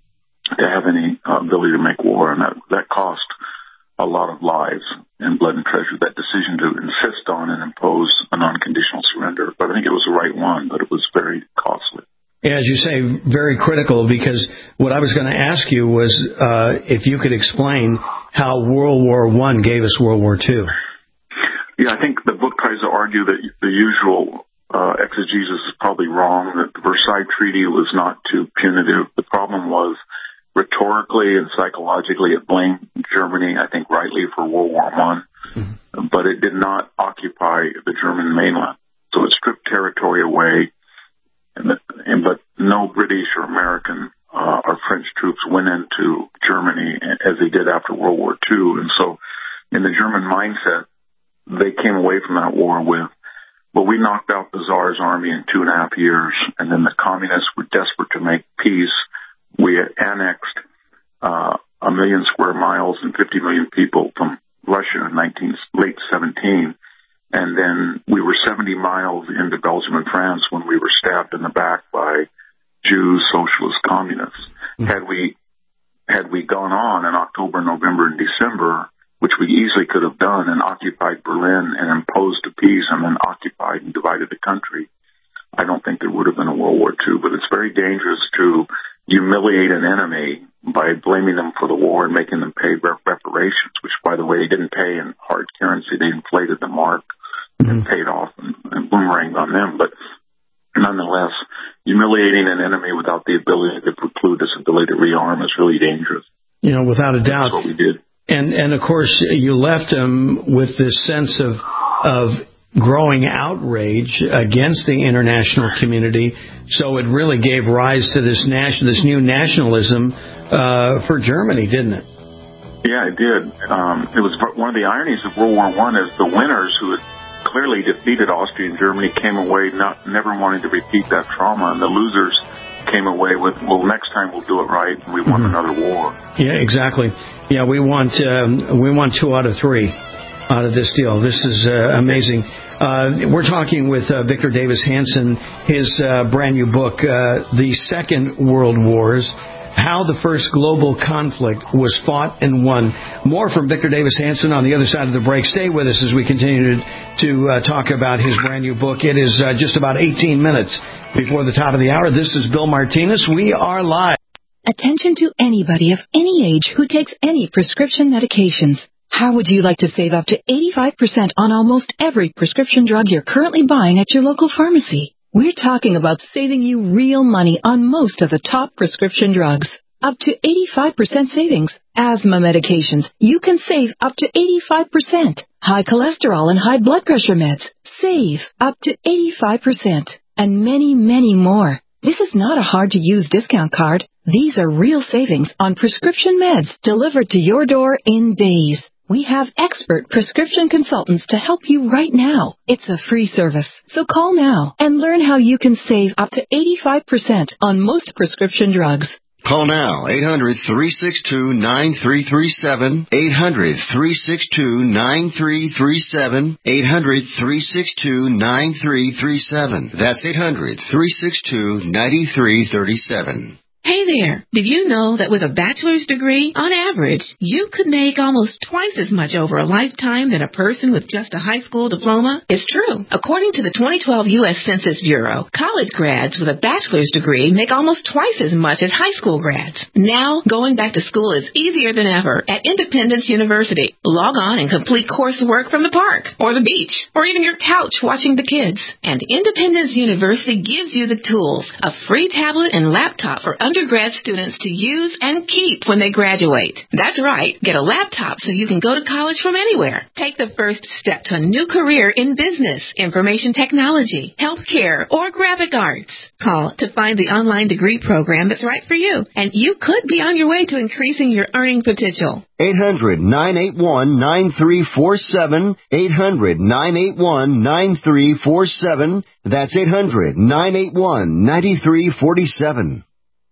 to have any uh, ability to make war. And that, that cost a lot of lives and blood and treasure, that decision to insist on and impose an unconditional surrender. But I think it was the right one, but it was very costly. Yeah, as you say, very critical, because what I was going to ask you was uh, if you could explain how World War One gave us World War Two. Yeah, I think the book tries to argue that the usual uh, exegesis is probably wrong, that the Versailles Treaty was not too punitive. The problem was rhetorically and psychologically it blamed Germany, I think rightly, for World War One, mm-hmm. but it did not occupy the German mainland. So it stripped territory away. And, the, and but no British or American uh, or French troops went into Germany as they did after World War Two. And so in the German mindset, they came away from that war with, well, we knocked out the Tsar's army in two and a half years, and then the communists were desperate to make peace. We annexed uh, a million square miles and fifty million people from Russia in nineteen, late seventeen. And then we were seventy miles into Belgium and France when we were stabbed in the back by Jews, socialists, communists. Mm-hmm. Had we had we gone on in October, November, and December, which we easily could have done, and occupied Berlin and imposed a peace and then occupied and divided the country, I don't think there would have been a World War Two. But it's very dangerous to humiliate an enemy by blaming them for the war and making them pay reparations, which, by the way, they didn't pay in hard currency. They inflated the mark and paid off and, and boomeranged on them. But nonetheless, humiliating an enemy without the ability to preclude his ability to rearm is really dangerous. You know, without a doubt. That's what we did. And, and of course, you left him with this sense of of growing outrage against the international community. So it really gave rise to this nation, this new nationalism uh, for Germany, didn't it? Yeah, it did. Um, it was one of the ironies of World War One is the winners who had clearly defeated Austria and Germany came away not never wanting to repeat that trauma, and the losers came away with, well, next time we'll do it right, and we want mm-hmm. another war. Yeah, exactly. Yeah, we want um, we want two out of three out of this deal. This is uh, amazing. Uh, we're talking with uh, Victor Davis Hanson, his uh, brand new book, uh, The Second World Wars, How the First Global Conflict Was Fought and Won. More from Victor Davis Hanson on the other side of the break. Stay with us as we continue to, to uh, talk about his brand new book. It is uh, just about eighteen minutes before the top of the hour. This is Bill Martinez. We are live. Attention to anybody of any age who takes any prescription medications. How would you like to save up to eighty-five percent on almost every prescription drug you're currently buying at your local pharmacy? We're talking about saving you real money on most of the top prescription drugs. Up to eighty-five percent savings. Asthma medications, you can save up to eighty-five percent. High cholesterol and high blood pressure meds, save up to eighty-five percent. And many, many more. This is not a hard-to-use discount card. These are real savings on prescription meds delivered to your door in days. We have expert prescription consultants to help you right now. It's a free service. So call now and learn how you can save up to eighty-five percent on most prescription drugs. Call now, eight hundred, three six two, nine three three seven, eight hundred, three six two, nine three three seven, eight hundred, three six two, nine three three seven. That's eight hundred, three six two, nine three three seven. Hey there, did you know that with a bachelor's degree, on average, you could make almost twice as much over a lifetime than a person with just a high school diploma? It's true. According to the twenty twelve U S Census Bureau, college grads with a bachelor's degree make almost twice as much as high school grads. Now, going back to school is easier than ever at Independence University. Log on and complete coursework from the park, or the beach, or even your couch watching the kids. And Independence University gives you the tools, a free tablet and laptop for undergrad students to use and keep when they graduate. That's right. Get a laptop so you can go to college from anywhere. Take the first step to a new career in business, information technology, healthcare, or graphic arts. Call to find the online degree program that's right for you, and you could be on your way to increasing your earning potential. eight hundred, nine eight one, nine three four seven, eight hundred, nine eight one, nine three four seven. That's eight hundred, nine eight one, nine three four seven.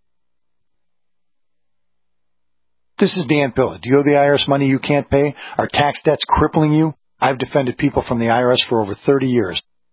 This is Dan Pilla. Do you owe the I R S money you can't pay? Are tax debts crippling you? I've defended people from the I R S for over thirty years.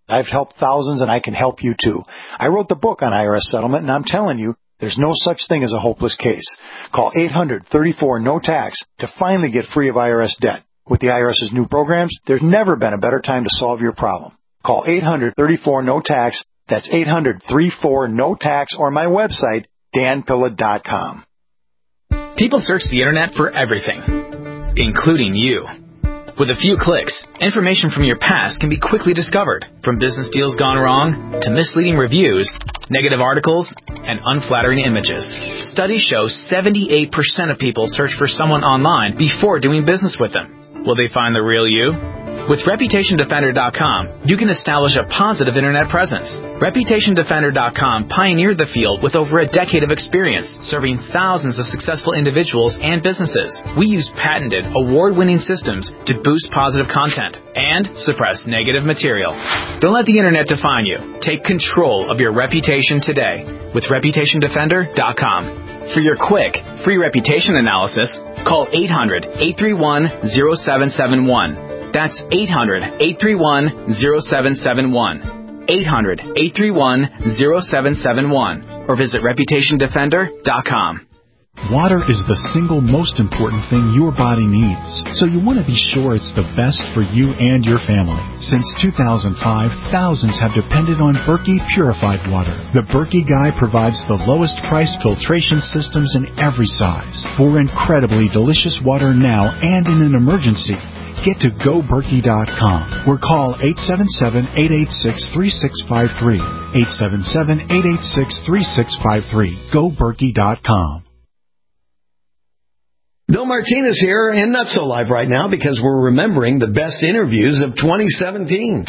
I've helped thousands, and I can help you too. I wrote the book on I R S settlement, and I'm telling you, there's no such thing as a hopeless case. Call eight hundred, thirty-four, no tax to finally get free of I R S debt. With the IRS's new programs, there's never been a better time to solve your problem. Call eight hundred, thirty-four, no tax. That's eight hundred, thirty-four, no tax, or my website, dan pilla dot com. People search the internet for everything, including you. With a few clicks, information from your past can be quickly discovered, from business deals gone wrong to misleading reviews, negative articles, and unflattering images. Studies show seventy-eight percent of people search for someone online before doing business with them. Will they find the real you? With Reputation Defender dot com, you can establish a positive internet presence. Reputation Defender dot com pioneered the field with over a decade of experience, serving thousands of successful individuals and businesses. We use patented, award-winning systems to boost positive content and suppress negative material. Don't let the internet define you. Take control of your reputation today with Reputation Defender dot com. For your quick, free reputation analysis, call eight hundred, eight three one, zero seven seven one. That's eight hundred, eight three one, zero seven seven one. eight hundred, eight three one, zero seven seven one. Or visit Reputation Defender dot com. Water is the single most important thing your body needs, so you want to be sure it's the best for you and your family. Since two thousand five, thousands have depended on Berkey purified water. The Berkey Guy provides the lowest priced filtration systems in every size for incredibly delicious water now and in an emergency. Get to go berkey dot com or call eight seven seven, eight eight six, three six five three. eight seven seven, eight eight six, three six five three. go berkey dot com. Bill Martinez here, and not so live right now because we're remembering the best interviews of twenty seventeen.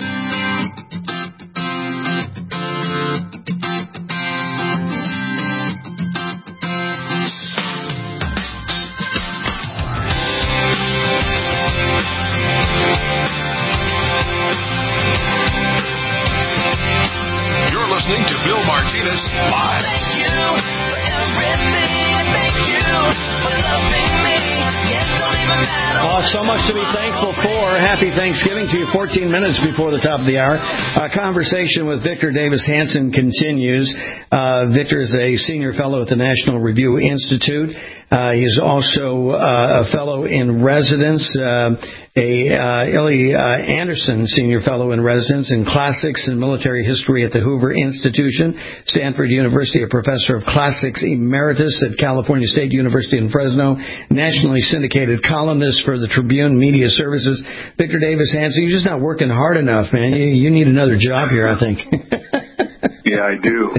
Listening to Bill Martinez Live. Thank you for everything. Thank you for loving me. Yes, don't even matter. Oh, so much to be thankful for. Happy Thanksgiving to you. fourteen minutes before the top of the hour. Our conversation with Victor Davis Hanson continues. Uh, Victor is a senior fellow at the National Review Institute. Uh, he's also uh, a fellow in residence, uh, a uh, Illy uh, Anderson Senior Fellow in Residence in Classics and Military History at the Hoover Institution, Stanford University, a Professor of Classics Emeritus at California State University in Fresno, nationally syndicated columnist for the Tribune Media Services. Victor Davis Hanson, you're just not working hard enough, man. You, you need another job here, I think. Yeah, I do.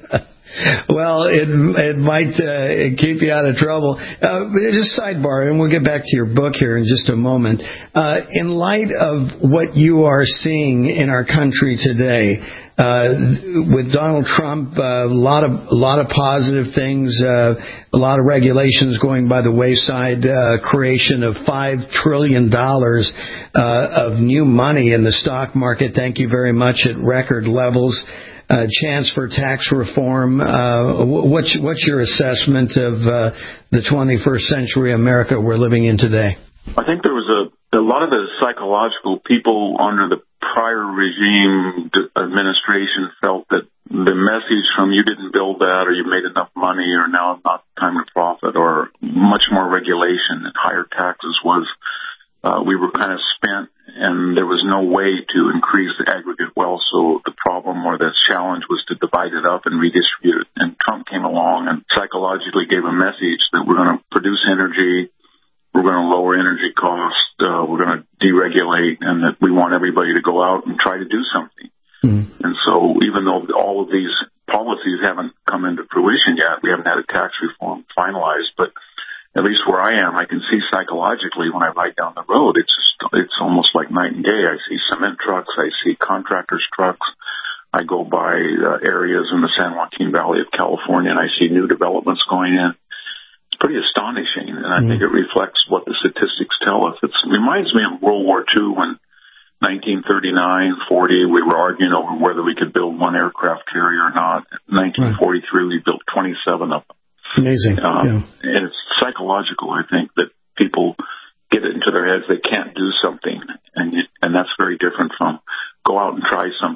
Well, it it might uh, keep you out of trouble. Uh, just sidebar, and we'll get back to your book here in just a moment. Uh, in light of what you are seeing in our country today, uh, with Donald Trump, uh, a lot of a lot of positive things, uh, a lot of regulations going by the wayside, uh, creation of five trillion dollars uh, of new money in the stock market. Thank you very much, at record levels. Uh, chance for tax reform. Uh, what's, what's your assessment of uh, the twenty-first century America we're living in today? I think there was a, a lot of the psychological people under the prior regime administration felt that the message from you didn't build that, or you made enough money, or now it's not time to profit, or much more regulation and higher taxes was uh, we were kind of spent, and there was no way to increase the aggregate wealth. So the problem or the challenge was to divide it up and redistribute it. And Trump came along and psychologically gave a message that we're going to produce energy, we're going to lower energy costs, uh, we're going to deregulate, and that we want everybody to go out and try to do something. Mm. And so even though all of these policies haven't come into fruition yet, we haven't had a tax reform finalized, but at least where I am, I can see psychologically when I ride down the road, it's just, it's almost like night and day. I see cement trucks, I see contractors' trucks. I go by uh, areas in the San Joaquin Valley of California, and I see new developments going in. It's pretty astonishing, and I mm. think it reflects what the statistics tell us. It reminds me of World War Two when nineteen thirty-nine, forty, we were arguing over whether we could build one aircraft carrier or not. In nineteen forty-three, we built twenty-seven of them. Amazing. Um, yeah. And it's psychological, I think, that people get it into their heads they can't do something, and and that's very different from go out and try something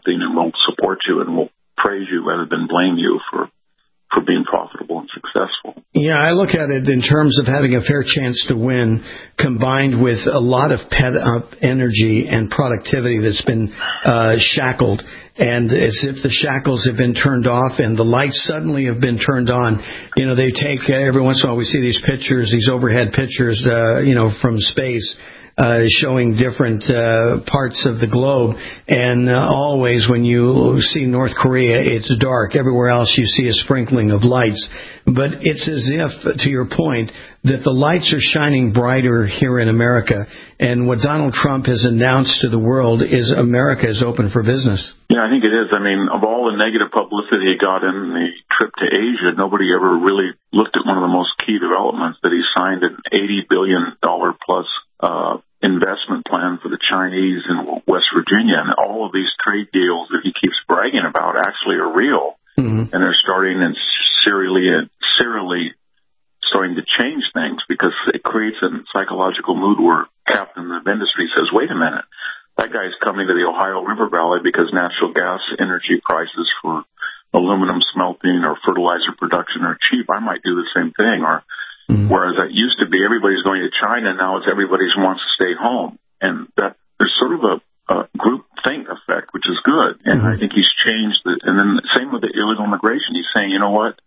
something, and we'll support you and we'll praise you rather than blame you for for being profitable and successful. Yeah, I look at it in terms of having a fair chance to win, combined with a lot of pent-up energy and productivity that's been uh, shackled. And as if the shackles have been turned off and the lights suddenly have been turned on. You know, they take, uh, every once in a while we see these pictures, these overhead pictures, uh, you know, from space. Uh, showing different uh, parts of the globe, and uh, always when you see North Korea, it's dark. Everywhere else you see a sprinkling of lights. But it's as if, to your point, that the lights are shining brighter here in America. And what Donald Trump has announced to the world is America is open for business. Yeah, I think it is. I mean, of all the negative publicity he got in the trip to Asia, nobody ever really looked at one of the most key developments, that he signed an eighty billion dollars plus uh, investment plan for the Chinese in West Virginia. And all of these trade deals that he keeps bragging about actually are real. Mm-hmm. And they're starting and serially and serially starting to change things, because it creates a psychological mood where captain of industry says, wait a minute, that guy's coming to the Ohio River Valley because natural gas energy prices for aluminum smelting or fertilizer production are cheap. I might do the same thing. Or mm-hmm. Whereas that used to be everybody's going to China, now it's everybody wants to stay home. And that there's sort of a, a group think effect, which is good. And mm-hmm. I think he's changed it. And then the same with the illegal immigration. He's saying, you know what?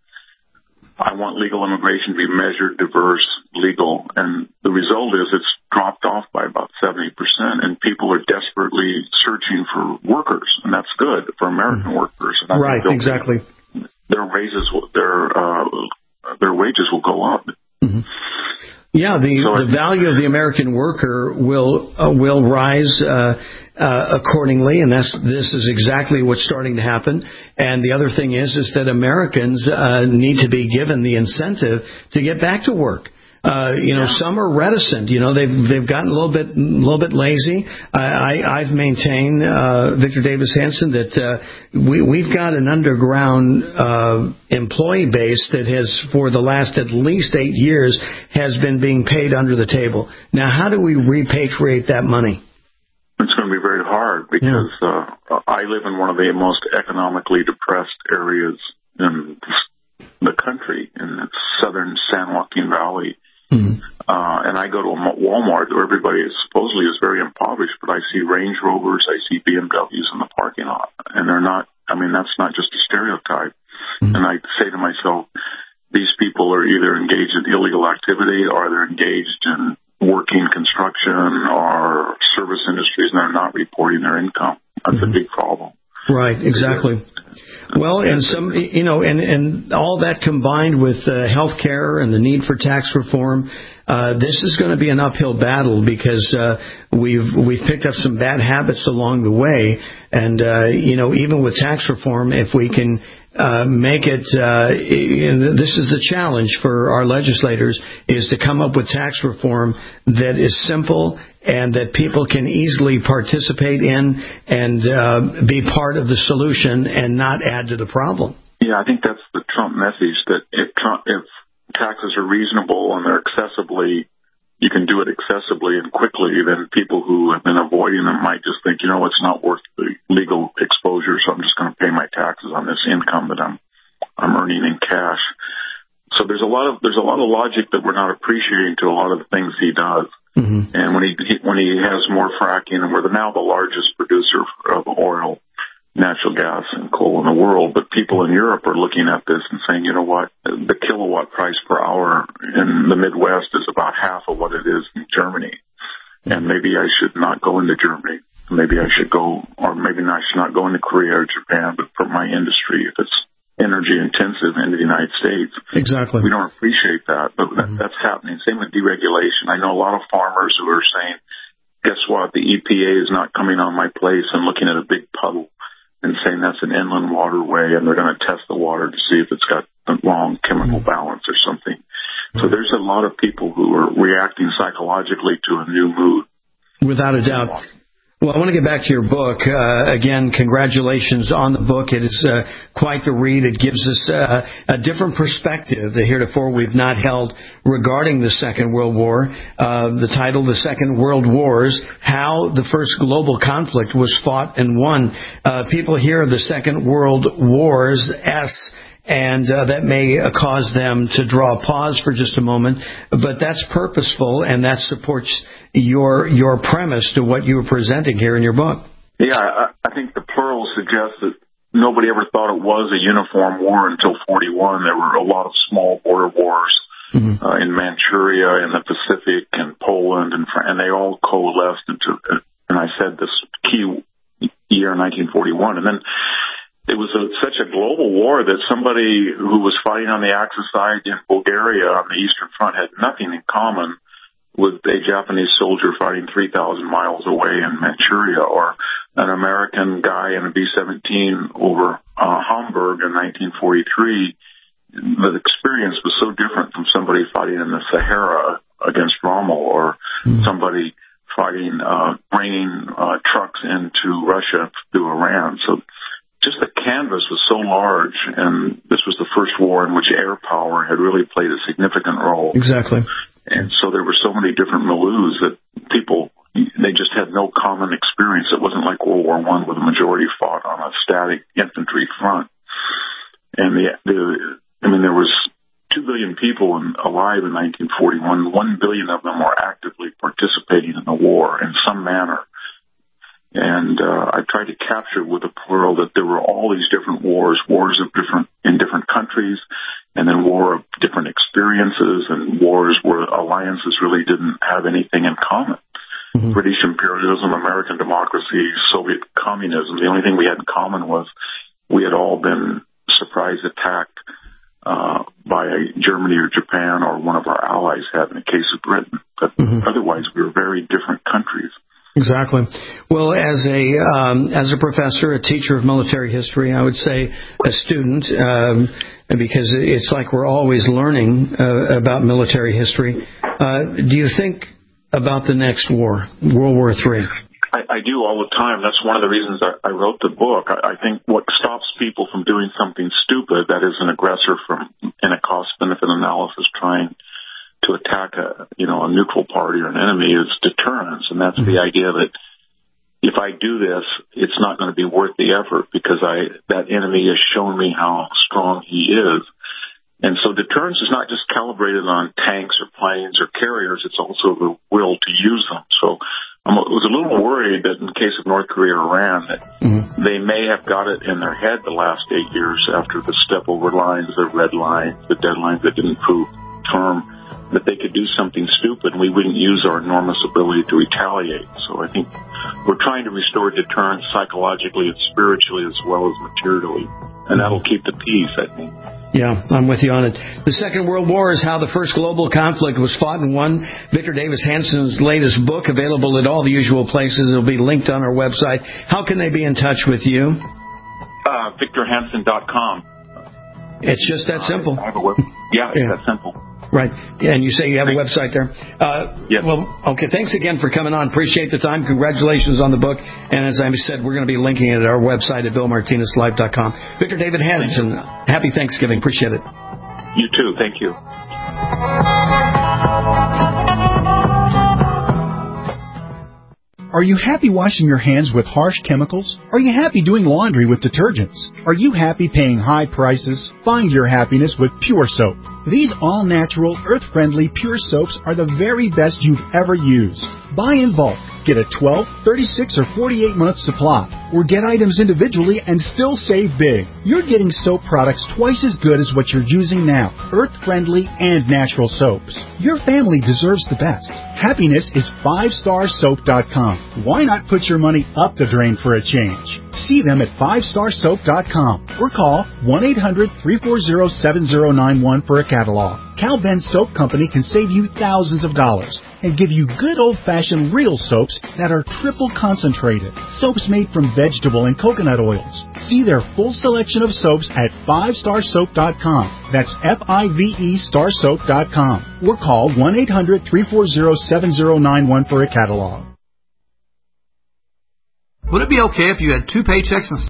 I want legal immigration to be measured, diverse, legal. And the result is it's dropped off by about seventy percent. And people are desperately searching for workers. And that's good for American mm-hmm. workers. And I right, think exactly. Their raises, will, their, uh, their wages will go up. Mm-hmm. Yeah, the, so the value of the American worker will uh, will rise uh, uh, accordingly, and that's this is exactly what's starting to happen. And the other thing is is that Americans uh, need to be given the incentive to get back to work. Uh, you know, yeah. Some are reticent. You know, they've they've gotten a little bit a little bit lazy. I, I I've maintained, uh, Victor Davis Hanson, that uh, we we've got an underground uh, employee base that has, for the last at least eight years, has been being paid under the table. Now, how do we repatriate that money? It's going to be very hard, because yeah. uh, I live in one of the most economically depressed areas in the country, in the southern San Joaquin Valley. Mm-hmm. Uh, and I go to a Walmart where everybody is supposedly is very impoverished, but I see Range Rovers, I see B M Ws in the parking lot, and they're not, I mean, that's not just a stereotype. Mm-hmm. And I say to myself, these people are either engaged in illegal activity or they're engaged in working construction or service industries, and they're not reporting their income. That's mm-hmm. a big problem. Right, exactly. Well, and some, you know, and, and all that combined with uh, health care and the need for tax reform, uh, this is going to be an uphill battle, because uh, we've we've picked up some bad habits along the way. And, uh, you know, even with tax reform, if we can uh, make it, uh, and this is the challenge for our legislators, is to come up with tax reform that is simple and that people can easily participate in and uh, be part of the solution and not add to the problem. Yeah, I think that's the Trump message, that if, Trump, if taxes are reasonable and they're accessibly, you can do it accessibly and quickly, then people who have been avoiding them might just think, you know, it's not worth the legal exposure, so I'm just going to pay my taxes on this income that I'm I'm earning in cash. So there's a lot of there's a lot of logic that we're not appreciating to a lot of the things he does. Mm-hmm. And when he when he has more fracking, and we're now the largest producer of oil, natural gas, and coal in the world, but people in Europe are looking at this and saying, you know what, the kilowatt price per hour in the Midwest is about half of what it is in Germany, and maybe I should not go into Germany. Maybe I should go, or maybe I should not go into Korea or Japan, but for my industry, if it's energy intensive into the United States. Exactly. We don't appreciate that, but mm-hmm. that, that's happening. Same with deregulation. I know a lot of farmers who are saying, guess what, the E P A is not coming on my place and looking at a big puddle and saying that's an inland waterway, and they're going to test the water to see if it's got a wrong chemical mm-hmm. balance or something. Mm-hmm. So there's a lot of people who are reacting psychologically to a new mood. Without a doubt. Well, I want to get back to your book. Uh, again, congratulations on the book. It is uh, quite the read. It gives us uh, a different perspective that heretofore we've not held regarding the Second World War. Uh, the title, The Second World Wars, How the First Global Conflict Was Fought and Won. Uh, people hear the Second World Wars, S, and uh, that may uh, cause them to draw a pause for just a moment, but that's purposeful, and that supports your your premise to what you were presenting here in your book. Yeah, I, I think the plural suggests that nobody ever thought it was a uniform war until forty-one. There were a lot of small border wars mm-hmm. uh, in Manchuria, in the Pacific, and Poland, and, and they all coalesced into, and I said this key year, nineteen forty-one, and then it was a, such a global war that somebody who was fighting on the Axis side in Bulgaria on the Eastern Front had nothing in common with a Japanese soldier fighting three thousand miles away in Manchuria, or an American guy in a B seventeen over uh, Hamburg in nineteen forty-three. The experience was so different from somebody fighting in the Sahara against Rommel, or mm-hmm. somebody fighting, uh, bringing uh, trucks into Russia through Iran. So just the canvas was so large, and this was the first war in which air power had really played a significant role. Exactly. And so there were so many different milieus that people, they just had no common experience. It wasn't like World War One, where the majority fought on a static infantry front. And the, the I mean, there was two billion people in, alive in nineteen forty-one. One billion of them were actively participating in the war in some manner. And uh, I tried to capture with a plural that there were all these different wars, wars of different in different countries, and then war of different experiences, and wars where alliances really didn't have anything in common. Mm-hmm. British imperialism, American democracy, Soviet communism. The only thing we had in common was we had all been surprise attacked uh, by Germany or Japan, or one of our allies had in the case of Britain. But mm-hmm. otherwise, we were very different countries. Exactly. Well, as a um, as a professor, a teacher of military history, I would say a student, um, because it's like we're always learning uh, about military history. Uh, do you think about the next war, World War Three? I, I do all the time. That's one of the reasons I, I wrote the book. I, I think what stops people from doing something stupid, that is an aggressor from in a cost-benefit analysis trying to attack a, you know, a neutral party or an enemy, is deterrence. And that's mm-hmm. the idea that if I do this, it's not going to be worth the effort, because I, that enemy has shown me how strong he is. And so deterrence is not just calibrated on tanks or planes or carriers. It's also the will to use them. So I was a little worried that in the case of North Korea or Iran, that mm-hmm. they may have got it in their head the last eight years after the step over lines, the red lines, the deadlines that didn't prove firm, that they could do something stupid and we wouldn't use our enormous ability to retaliate. So I think we're trying to restore deterrence psychologically and spiritually as well as materially, and that'll keep the peace, I think. Yeah, I'm with you on it. The Second World War is how the first global conflict was fought and won. Victor Davis Hanson's latest book, available at all the usual places. It'll be linked on our website. How can they be in touch with you? Uh, victor hanson dot com. It's just that simple. I have a web- yeah, it's yeah. that simple. Right. Yeah, and you say you have a website there. Uh, yes. Well, okay, thanks again for coming on. Appreciate the time. Congratulations on the book. And as I said, we're going to be linking it at our website at bill martinez live dot com. Victor David Hanson, happy Thanksgiving. Appreciate it. You too. Thank you. Are you happy washing your hands with harsh chemicals? Are you happy doing laundry with detergents? Are you happy paying high prices? Find your happiness with Pure Soap. These all-natural, earth-friendly Pure Soaps are the very best you've ever used. Buy in bulk. Get a twelve, thirty-six, or forty-eight month supply. Or get items individually and still save big. You're getting soap products twice as good as what you're using now. Earth-friendly and natural soaps. Your family deserves the best. Happiness is five star soap dot com. Why not put your money up the drain for a change? See them at five star soap dot com or call one eight hundred, three four zero, seven zero nine one for a catalog. Cal Ben Soap Company can save you thousands of dollars and give you good old-fashioned real soaps that are triple concentrated. Soaps made from vegetable and coconut oils. See their full selection of soaps at five star soap dot com. That's F I V E star soap dot com. Or call one eight hundred, three four zero, seven zero nine one for a catalog. Would it be okay if you had two paychecks and